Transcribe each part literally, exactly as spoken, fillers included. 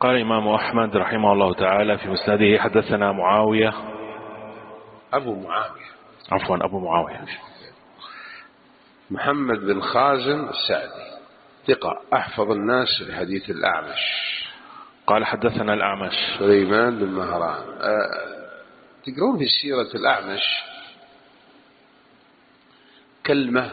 قال الإمام أحمد رحمه الله تعالى في مسنده: حدثنا معاوية أبو معاوية عفوا أبو معاوية محمد بن خازم السعدي ثقة أحفظ الناس في حديث الأعمش. قال حدثنا الأعمش سليمان بن مهران. أه تقرون في سيرة الأعمش كلمة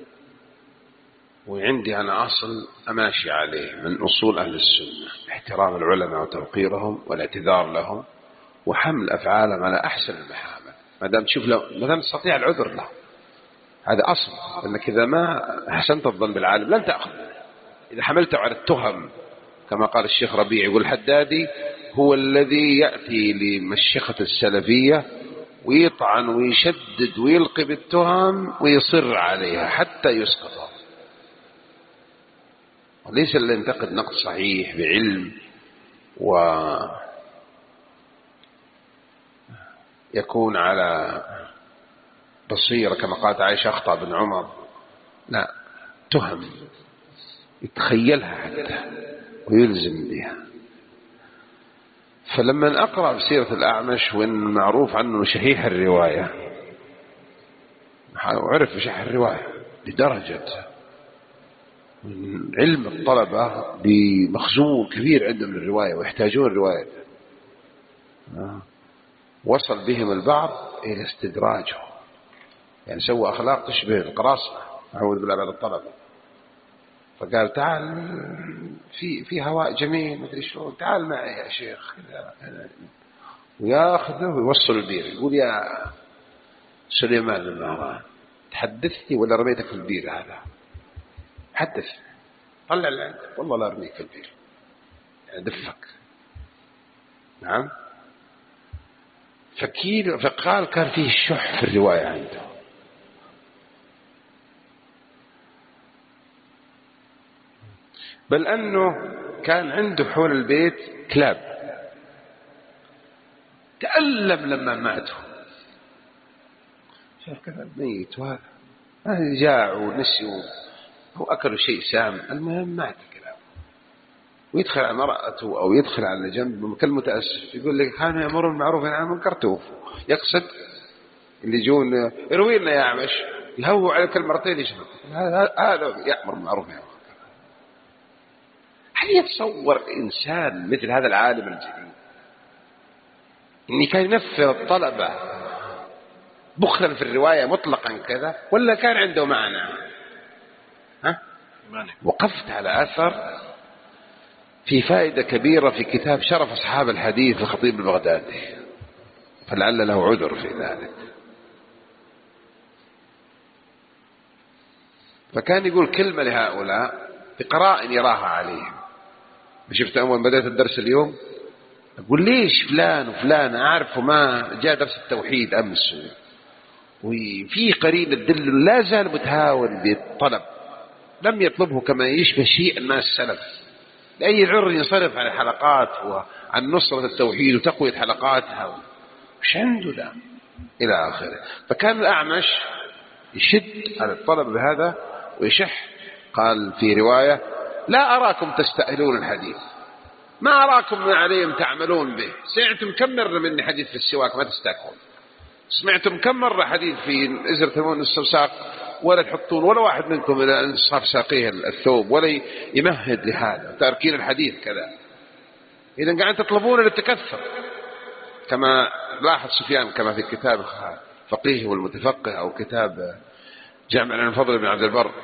وعندي أنا أصل أماشي عليه من أصول أهل السنة: احترام العلماء وتوقيرهم والاعتذار لهم وحمل أفعالهم على أحسن المحامل ما دام تشوف له ما دام تستطيع العذر له. هذا أصل، أنك إذا ما أحسنت الظن بالعالم لن تأخذ. إذا حملته على التهم كما قال الشيخ ربيع يقول الحدادي: هو الذي يأتي لمشيخة السلفية ويطعن ويشدد ويلقي بالتهم ويصر عليها حتى يسقطها، وليس اللي ينتقد نقد صحيح بعلم ويكون على بصيرة كما قالت عائشة أخطأ بن عمر. لا، تهم يتخيلها حتى ويلزم بها. فلما أقرأ بسيرة الأعمش وإن معروف عنه شحيح الرواية، وعرف شحيح الرواية لدرجة من علم الطلبة بمخزون كبير عندهم الرواية ويحتاجون الرواية، وصل بهم البعض إلى استدراجه، يعني سوى أخلاق تشبه القراصنة أعوذ بالله من الطلبة. فقال: تعال في في هواء جميل مدري شلون، تعال معي يا شيخ، وياخذه ويوصل البير. يقول: يا سليمان بن مهران تحدثني ولا رميتك في البير؟ هذا حدث، طلع اللي عندك، والله لا ارميك في البير، يعني دفك. نعم. فكيل فقال كان فيه الشح في الرواية عنده. بل أنه كان عنده حول البيت كلاب تألم لما ماتوا. شاف كذا ميت وهذا جاعوا ونسيوا أو أكلوا شيء سام، المهم مات الكلاب. ويدخل على مرأته أو يدخل على جنب كالمتأسف يقول لك: كانوا يأمرون بالمعروف وينهون عن المنكر توفوا. يقصد اللي يجون يروي لنا يا عمش يهووا على كل مرتين يشرب، هذا يأمر بالمعروف وينهى. هل يتصور إنسان مثل هذا العالم الجليل إن كان ينفر الطلبة بخلا في الرواية مطلقا كذا، ولا كان عنده معنى؟ ها؟ وقفت على أثر في فائدة كبيرة في كتاب شرف أصحاب الحديث الخطيب البغدادي، فلعل له عذر في ذلك. فكان يقول كلمة لهؤلاء بقرائن يراها عليهم. شفت أول بدأت الدرس اليوم أقول: ليش فلان وفلان أعرفه ما جاء درس التوحيد أمس، وفي قرين تدل لا زال متهاون بالطلب، لم يطلبه كما يشبه شيء الناس السلف، لأي عر ينصرف عن الحلقات وعن نصرة التوحيد وتقوية حلقاتها، مش عنده لا إلى آخره. فكان الأعمش يشد على الطلب بهذا ويشح. قال في رواية: لا أراكم تستأهلون الحديث، ما أراكم من عليهم تعملون به. سمعتم كم مرة مني حديث في السواك ما تستاكون، سمعتم كم مرة حديث في إزر تمون السوساق ولا تحطون ولا واحد منكم إلى انصاف ساقيه الثوب ولا يمهد لهذا تأركين الحديث كذا. إذا قاعد تطلبون للتكثر، كما لاحظ سفيان كما في كتاب فقيه والمتفقه أو كتاب جامع عن الفضل بن عبد البر،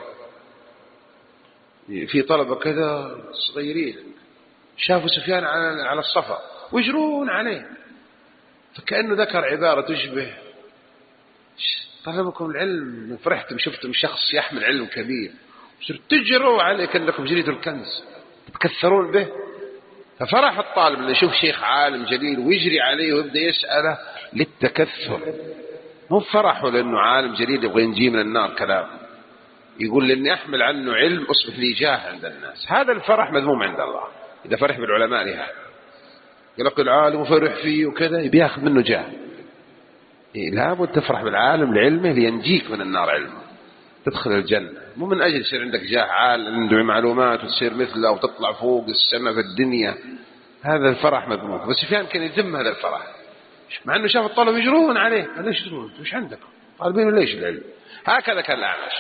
في طلبة كذا صغيرين شافوا سفيان على الصفا ويجرون عليه، فكأنه ذكر عبارة تشبه: طلبكم العلم، فرحتم شفتم شخص يحمل علم كبير وصرت تجروا عليه كأنكم جريتوا الكنز تتكثرون به. ففرح الطالب اللي يشوف شيخ عالم جليل ويجري عليه ويبدأ يسأله للتكثر، مو فرحه لأنه عالم جليل يبغى ينجي من النار كلام، يقول لأني أحمل عنه علم أصبح لي جاه عند الناس. هذا الفرح مذموم عند الله إذا فرح بالعلماء لهذا، يلقي العالم وفرح فيه وكذا يبي ياخذ منه جاه. إيه، لابد تفرح بالعالم لعلمه لينجيك من النار علمه تدخل الجنة، مو من أجل يصير عندك جاه عالم عنده معلومات وتصير مثله وتطلع فوق السماء في الدنيا. هذا الفرح مذموم. بس سفيان كان يذم هذا الفرح مع أنه شاف الطلبة يجرون عليه. قال ليش يجرون؟ وش عندكم طالبين ليش العلم؟ هكذا كان الأعمش.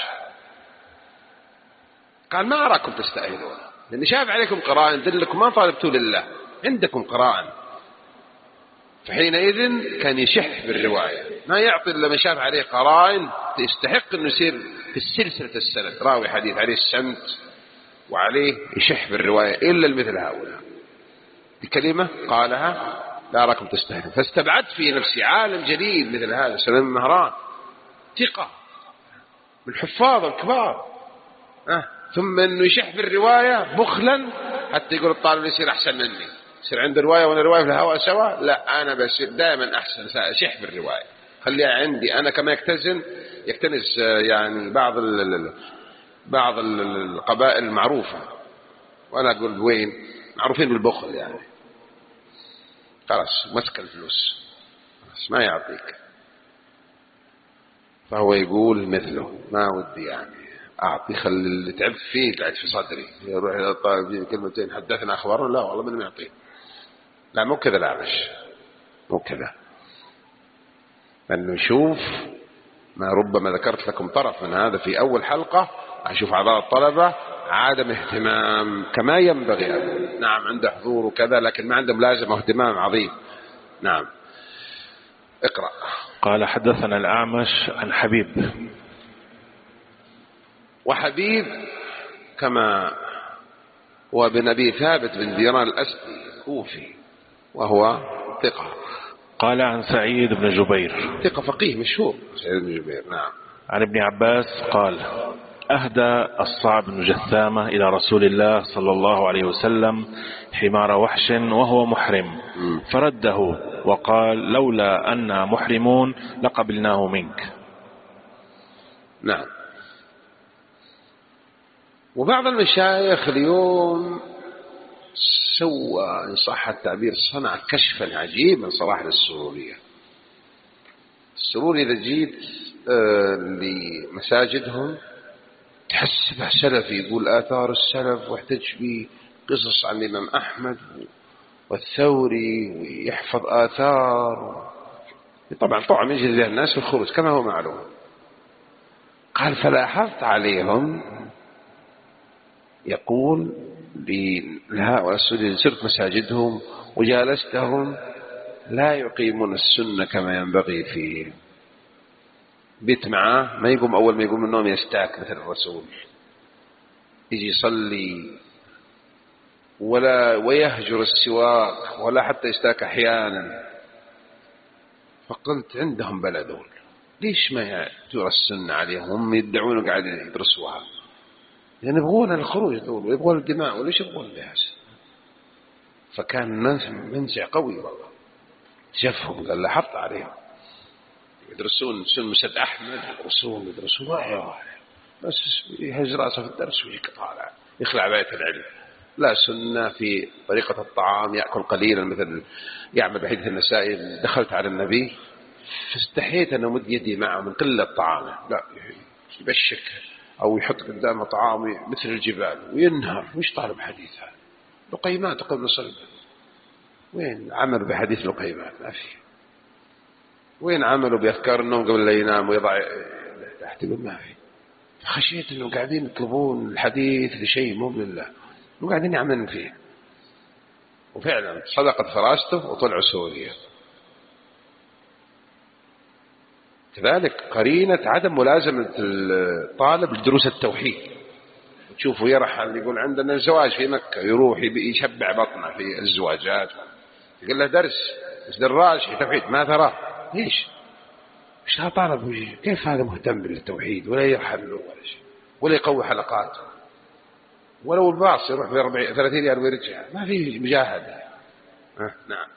قال ما أراكم تستأهلون لأن شاف عليكم قرائن دلكم ما طالبتوا لله، عندكم قرائن. فحينئذ كان يشح بالرواية، ما يعطي إلا من شاف عليه قرائن يستحق أنه يصير في السلسلة السند راوي حديث عليه السمت وعليه يشح بالرواية إلا المثل هؤلاء. بكلمة قالها لا أراكم تستهلون. فاستبعدت في نفسي عالم جديد مثل هذا سليمان بن مهران، ثقة من الحفاظ الكبار، أه. ثم أنه يشح بالرواية بخلا حتى يقول الطالب يصير أحسن مني، يصير عنده رواية وأنا رواية في الهواء سوا. لا، أنا بصير دائما أحسن، أشح بالرواية خليها عندي أنا. كما يكتزن يكتنز يعني بعض ال بعض القبائل المعروفة، وأنا أقول وين معروفين بالبخل يعني، خلاص مسك الفلوس خلاص ما يعطيك. فهو يقول مثله ما ودي يعني أعطي، خلي اللي تعب فيه قاعد في صدري، يروح إلى الطالب كلمتين حدثنا أخبارنا، لا والله من يعطيه. لا مو كذا الأعمش، مو كذا، لأنه يشوف ما ربما ذكرت لكم طرف من هذا في أول حلقة. أشوف أعضاء الطلبة عدم اهتمام كما ينبغي. نعم عنده حضور وكذا لكن ما عنده ملازمة واهتمام عظيم. نعم اقرأ. قال حدثنا الأعمش عن حبيب. وحبيب كما هو بن أبي ثابت بن ديران الأسدي الكوفي وهو ثقة. قال عن سعيد بن جبير، ثقة فقيه مشهور سعيد بن جبير. نعم. عن ابن عباس قال أهدى الصعب بن جثامة إلى رسول الله صلى الله عليه وسلم حمار وحش وهو محرم فرده وقال لولا أننا محرمون لقبلناه منك. نعم. وبعض المشايخ اليوم سوى إن صح التعبير صنع كشفا عجيبا صراحة للسرورية. السروري إذا جيت آه لمساجدهم تحس به سلفي، يقول آثار السلف واحتج بقصص عن الإمام أحمد والثوري ويحفظ آثار. طبعا طبعا يجري ذي الناس في الخروج كما هو معلوم. قال فلاحظت عليهم يقول لهؤلاء السوريين سرت مساجدهم وجالستهم لا يقيمون السنة كما ينبغي فيه. بيت معاه ما يقوم أول ما يقوم من النوم يستاك مثل الرسول، يجي يصلي ولا ويهجر السواك ولا حتى يستاك أحيانا. فقلت عندهم بلدون ليش ما ترى السنة عليهم؟ هم يدعون قاعدين يدرسوها لأن يعني يبغون الخروج دول ويبغون الدماء وليش يبغون الناس. فكان منزع قوي والله. شافهم قال لاحظت عليهم يدرسون سن مسد أحمد يدرسون يدرسون واحد بس يهز راسه في الدرس ويجيك طالع يخلع بيت العلم. لا سنة في طريقة الطعام، يأكل قليلا مثل يعمل بحديث النسائي دخلت على النبي فاستحيت أن أمد يدي معه من قلة طعامه، لا يبشك أو يحط قدامه طعامي مثل الجبال وينهر. مش طالب حديثها لقيمات قبل صلبه. وين عمل بحديث لقيمات؟ ما في. وين عملوا بأفكار النوم قبل لا ينام ويضع تحت؟ يقول ما في. فخشيت أنه قاعدين يطلبون الحديث لشيء مو لله وقاعدين يعملون فيه. وفعلا صدقت فراسته وطلعوا سوريا. كذلك قرينة عدم ملازمة الطالب لدروس التوحيد. تشوفوا يرحل يقول عندنا الزواج في مكة يروح يشبع بطنه في الزواجات، يقول له درس بس دراج في توحيد ما تراه. ليش؟ مش لا طالب كيف هذا مهتم بالتوحيد ولا يرحل له ولا شيء ولا يقوي حلقاته ولو الباص يروح ب ثلاثين ريال ويرجع ما في مجاهدة. أه نعم.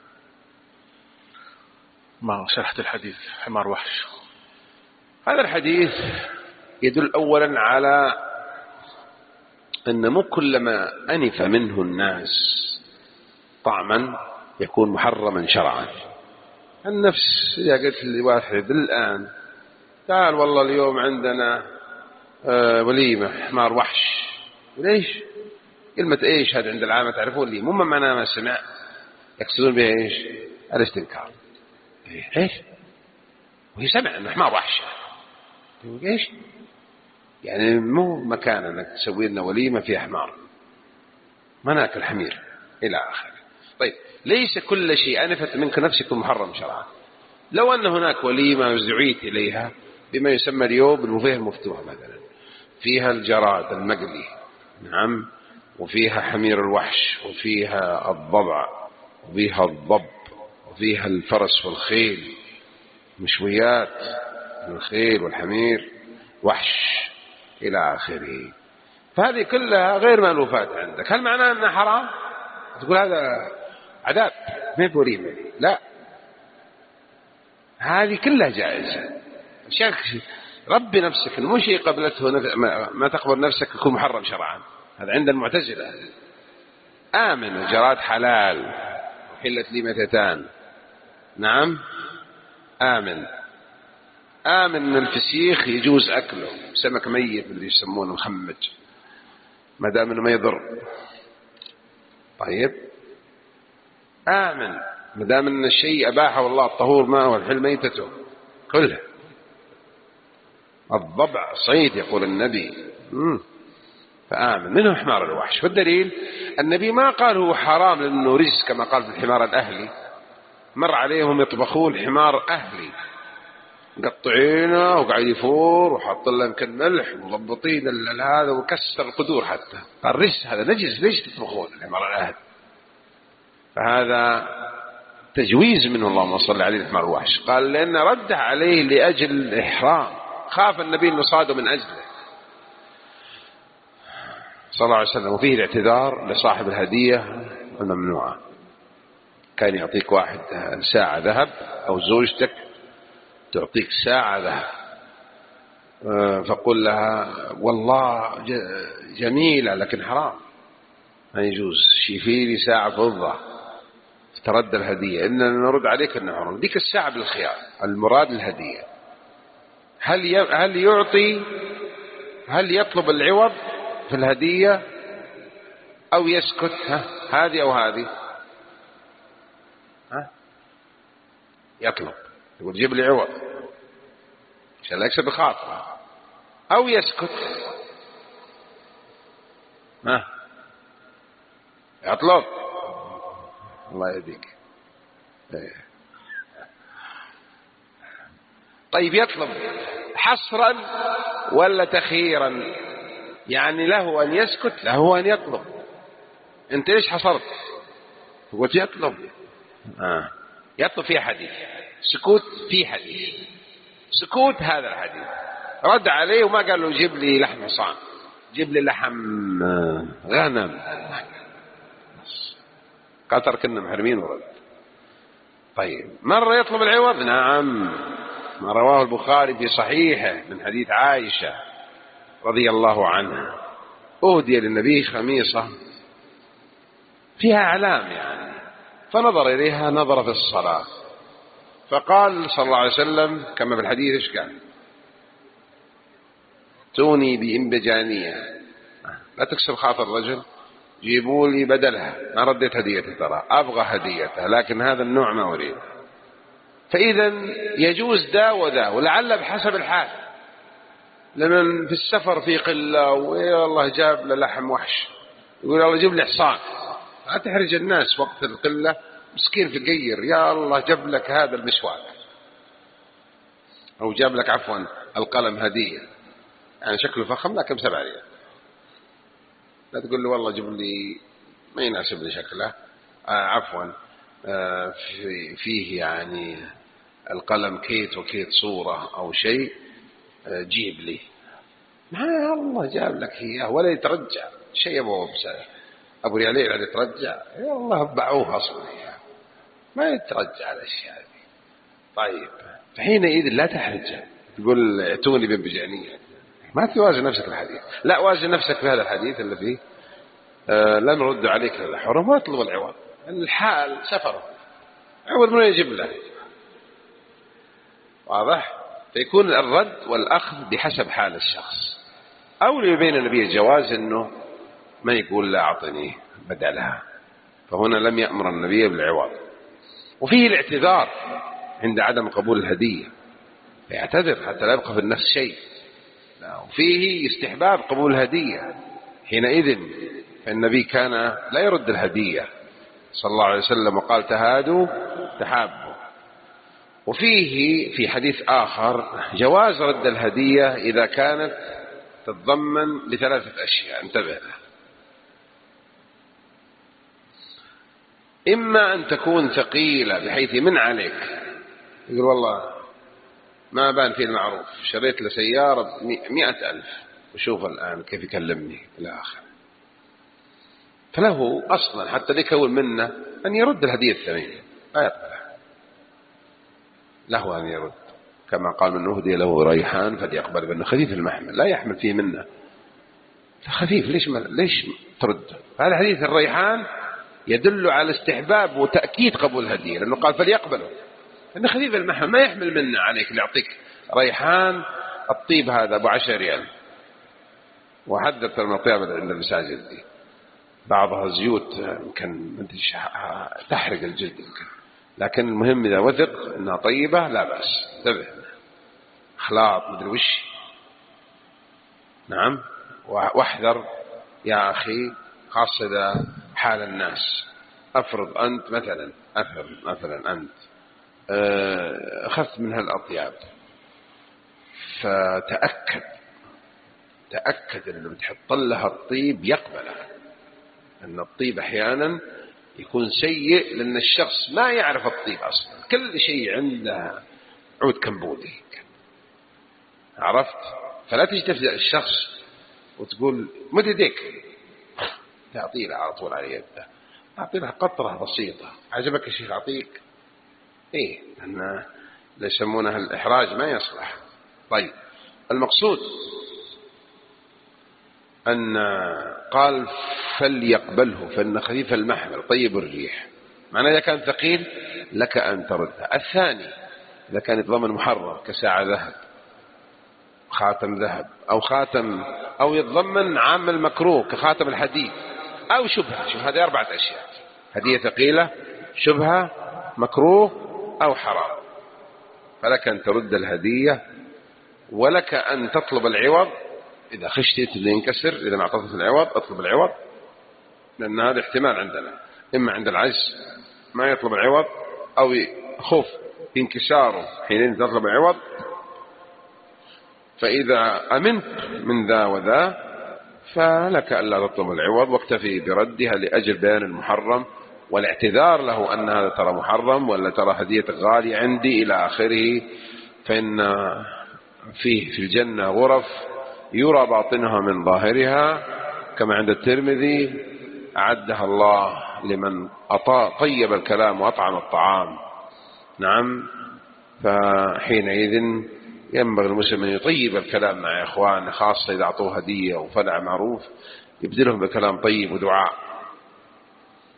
ما شرحت الحديث حمار وحش. هذا الحديث يدل أولا على أن مو كلما أنف منه الناس طعما يكون محرما شرعا. النفس إذا قلت لواحد الآن تعال والله اليوم عندنا آه وليمة حمار وحش، ليش؟ كلمة إيش هذا عند العامة تعرفون لي مو معناه ما سمع يقصدون بها إيش؟ الاستنكار. إيش؟ وهي سمع أنه حمار وحشة، يقول إيش؟ يعني مو مكان أنك تسوي لنا وليمة فيها حمار، ما ناكل حمير إلى آخره. طيب ليس كل شيء أنفت منك نفسك محرم شرعا. لو أن هناك وليمة دعيت إليها بما يسمى اليوم بالبوفيه المفتوح مثلا، فيها الجراد المقلي، نعم، وفيها حمير الوحش، وفيها الضبع، وفيها الضب، وفيها الفرس والخيل، مشويات من الخيل والحمير وحش إلى آخره، فهذه كلها غير مألوفات عندك. هل معناه أنها حرام؟ تقول هذا عذاب ما بوليمة؟ لا، هذه كلها جائزة. شك ربي نفسك مو شيء قبلته نف... ما تقبل نفسك يكون محرم شرعا. هذا عند المعتزلة. آمن الجراد حلال وحلت لي متتان، نعم، آمن آمن أن الفسيخ يجوز أكله، سمك ميت اللي يسمونه مخمج، ما دام أنه ما يضر. طيب آمن ما دام أن الشيء أباحه الله الطهور ماء والحل ميتته كلها. الضبع صيد يقول النبي، مم. فآمن منه حمار الوحش. والدليل النبي ما قال هو حرام لأنه رجس كما قال في الحمار الأهلي، مر عليهم يطبخون حمار أهلي مقطعينه وقاعد يفور وحط له يمكن ملح ومضبطين هذا وكسر القدور حتى، قال رجس هذا نجس، ليش تطبخون الحمار الأهلي؟ فهذا تجويز منه اللهم صل عليه الحمار الوحش. قال لأن رده عليه لأجل الإحرام، خاف النبي أن يصاده من أجله صلى الله عليه وسلم. وفيه الاعتذار لصاحب الهدية الممنوعة. كان يعطيك واحد ساعة ذهب أو زوجتك تعطيك ساعة ذهب، فقل لها والله جميلة لكن حرام، ما يجوز، شيفي لي ساعة فضة، ترد الهدية، إننا نرد عليك أنه حرام. ديك الساعة بالخيار، المراد الهدية. هل هل يعطي هل يطلب العوض في الهدية أو يسكت؟ ها هذه أو هذه؟ ها يطلب، يقول جيب لي عوض عشان لا يكسب بخاطره، أو يسكت. ها يطلب، الله يهديك. طيب يطلب حصرا ولا تخييرا؟ يعني له أن يسكت، له أن يطلب. أنت إيش حصرت؟ قلت يطلب. آه. يطلب فيه حديث، سكوت فيه حديث، سكوت هذا الحديث. رد عليه وما قال له جيب لي لحم حصان، جيب لي لحم غنم، قال تركنا محرمين ورد. طيب مرة يطلب العوض، نعم، ما رواه البخاري في صحيحه من حديث عائشة رضي الله عنها، أهدي للنبي خميصة فيها أعلام يعني، فنظر إليها نظر في الصلاة، فقال صلى الله عليه وسلم كما في الحديث إيش قال؟ توني بإنبجانية، لا تكسر خاطر الرجل، جيبوا لي بدلها، ما رديت هديته، ترى أبغى هديته لكن هذا النوع ما أريد. فإذا يجوز دا ودا، ولعل بحسب الحال، لمن في السفر في قلة ويا الله جاب له لحم وحش يقول الله جيب لي حصان، لا تحرج الناس وقت القلة، مسكين في قير، يا الله جاب لك هذا المسواك أو جاب لك عفوا القلم هدية، يعني شكله فخم لكن سبع ريال، لا تقول له والله جيب لي ما يناسب لي شكله، آه عفوا آه في فيه يعني القلم كيت وكيت صورة أو شيء، آه جيب لي، ما الله جاب لك إياه ولا يترجع شيء. أبو أبو ريالين اللي يترجع، يا الله باعوها أصلا ما يترجع الأشياء هذه. طيب فحينئذ لا تحرج، تقول ائتوني بإنبجانية، ما توازن نفسك الحديث، لا وازن نفسك في هذا الحديث اللي فيه آه لا نرد عليك الحرم واطلب العوض، الحال سفره عوض من يجيب له، واضح؟ فيكون الرد والأخذ بحسب حال الشخص. أو اللي بين النبي الجواز أنه ما يقول لا أعطني بدلها، فهنا لم يأمر النبي بالعوض. وفيه الاعتذار عند عدم قبول الهدية، يعتذر حتى لا يبقى في النفس شيء. وفيه استحباب قبول الهدية، حينئذ فالنبي كان لا يرد الهدية صلى الله عليه وسلم، وقال تهادوا تحابوا. وفيه في حديث آخر جواز رد الهدية إذا كانت تتضمن لثلاثة أشياء، انتبه لها. إما أن تكون ثقيلة بحيث من عليك، يقول والله ما بان فيه المعروف، شريت له سيارة مئة ألف وشوف الآن كيف يكلمني إلى آخر، فله أصلا حتى يكون منه أن يرد الهدية الثمينة، لا يقبلها، له أن يرد، كما قال من أهدي له ريحان فليقبل، بأنه خفيف المحمل لا يحمل فيه منه، خفيف، ليش ما ليش ترد؟ هذا حديث الريحان يدل على استحباب وتأكيد قبول الهدية، لأنه قال فليقبله، لأنه خفيف المحمل ما يحمل منه عليك اللي يعطيك ريحان الطيب هذا أبو عشر ريال، وحدث المطياب عند المساجد دي بعضها زيوت يمكن تحرق الجلد يمكن، لكن المهم إذا وثق أنها طيبة لا بأس، انتبه، خلاط مدري وش. نعم، واحذر يا أخي خاصة إذا حال الناس، أفرض أنت مثلا أفرض مثلا أنت أخذت من هالأطياب، فتأكد تأكد أنه بتحط لها الطيب يقبله، أن الطيب أحيانا يكون سيء لأن الشخص ما يعرف الطيب أصلا، كل شيء عنده عود كمبودي، عرفت؟ فلا تجي تفزع الشخص وتقول مد يديك، تعطيه له على طول على يده، أعطي له قطرة بسيطة، عجبك الشيخ أعطيك إيه، لأن يسمونها الإحراج ما يصلح. طيب المقصود أن قال فليقبله فإن خفيف المحمل طيب الريح، معنى إذا كان ثقيل لك أن ترده. الثاني إذا كان يتضمن محرم كساعة ذهب، خاتم ذهب، أو خاتم، أو يتضمن عام المكروه كخاتم الحديد، أو شبهة، شوف هذه أربعة أشياء، هدية ثقيلة، شبهة، مكروه، أو حرام، فلك أن ترد الهدية، ولك أن تطلب العوض إذا خشيت أن ينكسر، إذا ما أعطيت العوض أطلب العوض، لأن هذا احتمال عندنا، إما عند العجز ما يطلب العوض، أو خوف انكساره حين تطلب العوض، فإذا أمنت من ذا وذا فلك ألا تطلب العوض، واكتفي بردها لأجل بيان المحرم والاعتذار له أن هذا ترى محرم، ولا ترى هدية غالية عندي إلى آخره، فإن فيه في الجنة غرف يرى باطنها من ظاهرها، كما عند الترمذي أعدها الله لمن أطاع طيب الكلام وأطعم الطعام. نعم، فحينئذ ينبغي المسلم أن يطيب الكلام مع إخوانه، خاصة إذا أعطوه هدية وفلع معروف يبدلهم بكلام طيب ودعاء.